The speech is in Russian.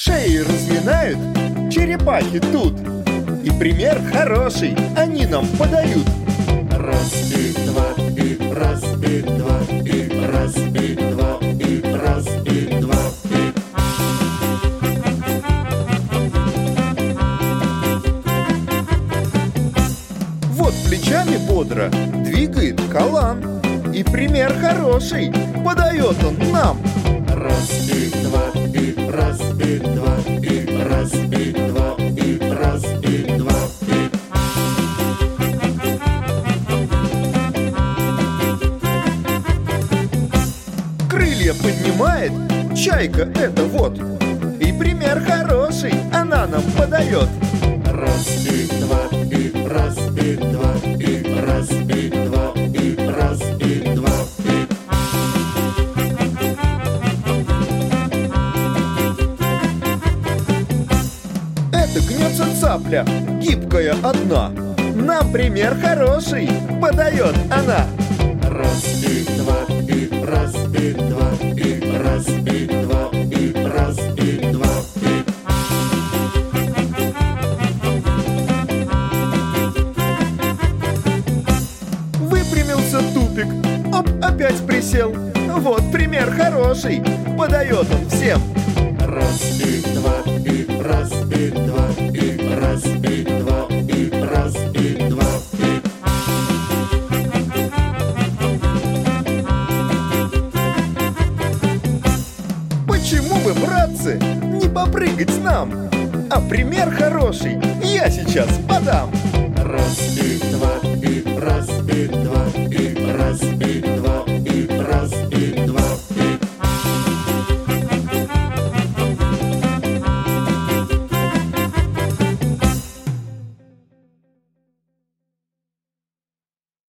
Шеи разминают черепахи тут. И пример хороший они нам подают. Раз и два, и раз и два, и раз и два, и раз и два, и... Вот плечами бодро двигает Калан. И пример хороший подает он нам. Раз и два, и раз и два, и раз и два, и раз и два, и... Крылья поднимает чайка это вот. И пример хороший она нам подает. Раз и два, и раз и два, и раз и два, и раз и два, и... Это гнется цапля, гибкая одна. Нам пример хороший подает она. Раз и два, и раз и два, и раз и два, и раз и два, и... Выпрямился тупик, оп, опять присел. Вот пример хороший подает он всем. Раз и два, и раз и два, и раз и два, и раз и два, и... Почему бы, братцы, не попрыгать нам? А пример хороший я сейчас подам. Раз и два, и раз и два, и раз и два, и раз и